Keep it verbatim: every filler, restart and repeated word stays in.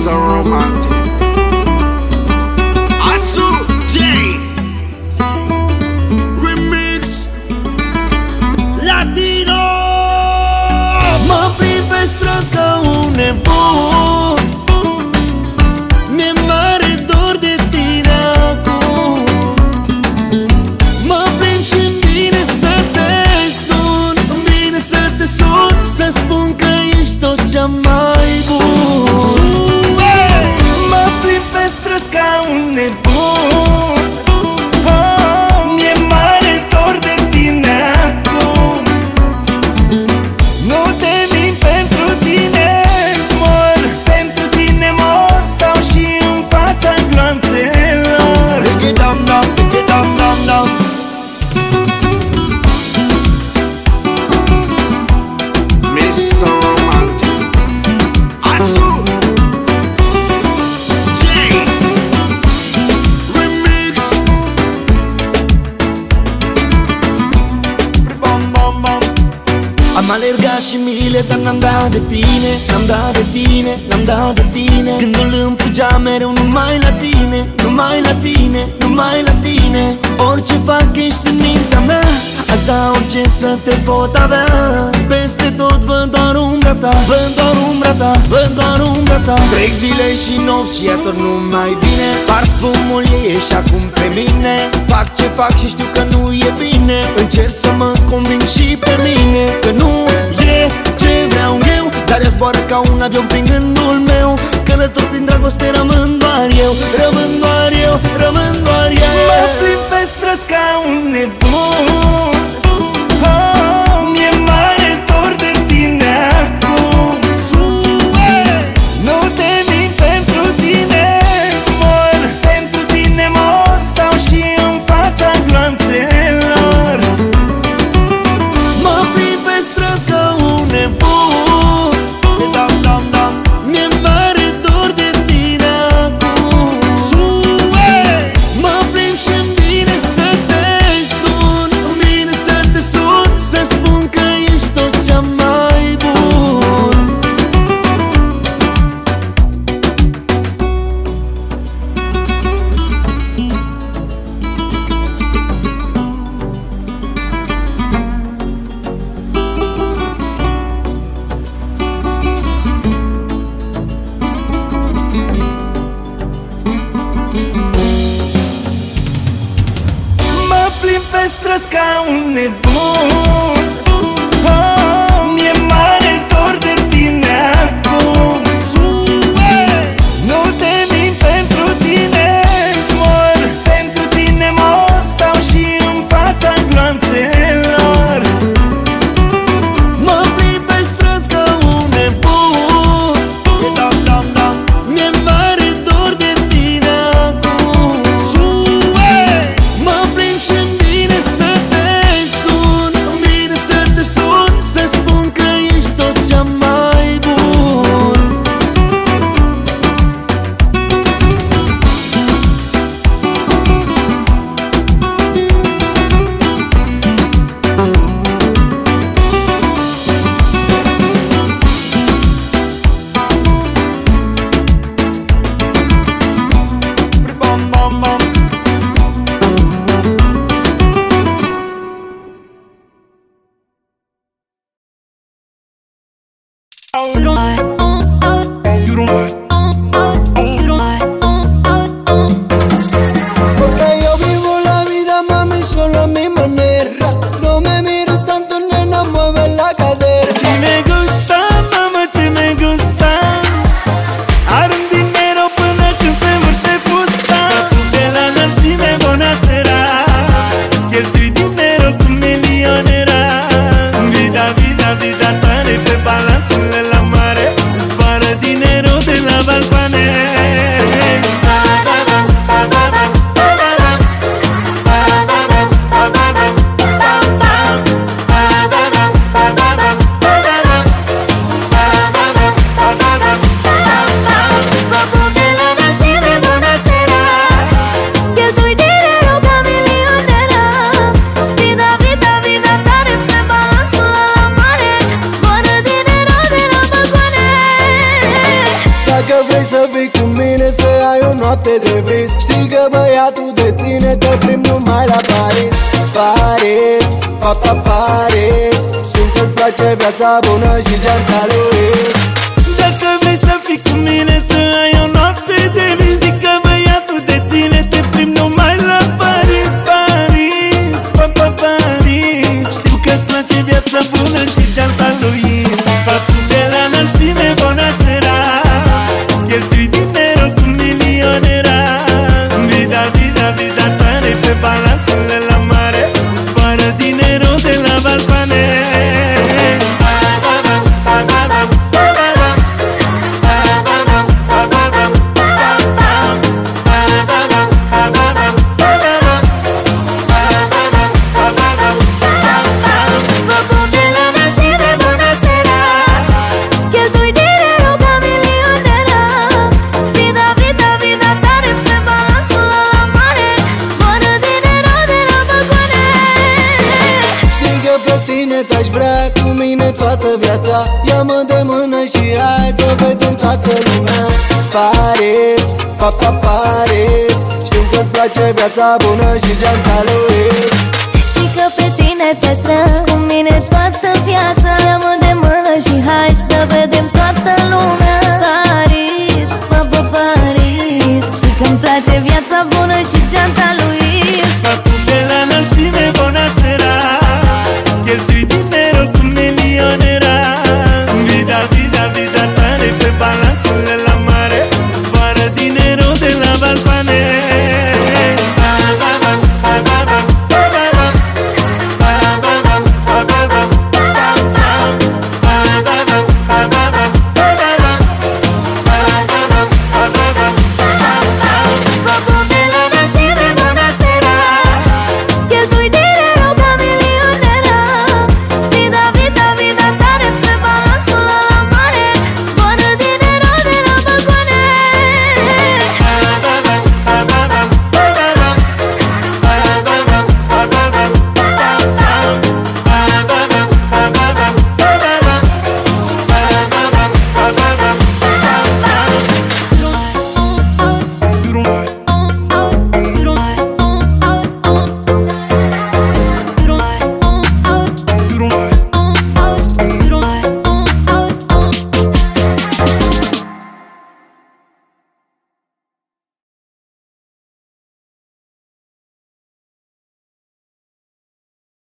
so romantic. Asu J Remix Latino. Mă plimb pe străzi ca un nebun, mi-e mare dor de tine acum. Mă plimb și-mi vine să te sun, îmi vine să te sun, să spun că ești tot cea mai bun. Mă plimb pe străzi ca un nebun, oh, mi-e mare dor de tine acum. Nu te mint, pentru tine mor, pentru tine mor, stau și în fața gloanțelor. Diggy-dam-dam, diggy-dam-dam-dam. Miss so romantic. Asu J Remix. Bam-bam-bam. Am alergat și mile, dar n-am dat de tine, n-am dat de tine, n-am dat de tine. Gândul îmi fugea mereu numai la tine, numai la tine, numai la tine. Orice fac ești în mintea mea, aș da orice să te pot avea. Peste tot văd doar umbra ta, văd doar umbra ta, văd doar umbra ta. Trec zile și nopți și atunci nu mai bine, parfumul ei ești acum pe mine. Fac ce fac și știu că nu e bine, încerc să mă conving și pe mine că nu e ce vreau eu, dar ea zboară ca un avion prin gândul meu. Călător prin dragoste rămân doar eu, rămân doar eu, rămân doar eu. Mă plimb pe străzi ca un nebun, oh, mi-e mare dor de tine acum. Nu te mint, pentru tine mor, pentru tine mor, stau și în fața gloanțelor. Mă plimb pe străzi ca un nebun, dam-dam-dam. Mi-e mare dor de tine acum. Mă plimb și-mi vine să te sun, îmi vine să te sun, să spun că ești tot cea mai bun. Mă plimb pe străzi ca un nebun, oh, mi-e mare dor de tine acum. Nu te mint, pentru tine mor, pentru tine mor, stau și în fața gloanțelor. Mă plimb pe străzi ca un nebun, dam-dam-dam. Mi-e mare dor de tine acum. Mă plimb și-mi vine să te sun, îmi vine noapte de vis. Știi că băiatul de tine te prim numai la Paris. Paris, papa Paris. Știm că-ți place viața bună și geanta lui. Dacă vrei să fii cu mine, să ai o noapte de vis. Zic că băiatul de tine te prim numai la Paris. Paris, papa Paris. Știu că-ți place viața bună și geanta lui. Sfatul de la înălțime, bună seara. Cheltui dinero cu milionera. Vida, vida, vida tare pe balanțul de la mare. Zboară dinero de la balcoane. Aș vrea cu mine toată viața. Ia-mă de mână și hai să vedem toată lumea. Paris, papa Paris. Știm că-ți place viața bună și geanta lui. Știi că pe tine te-aș vrea cu mine toată viața. Ia-mă de mână și hai să vedem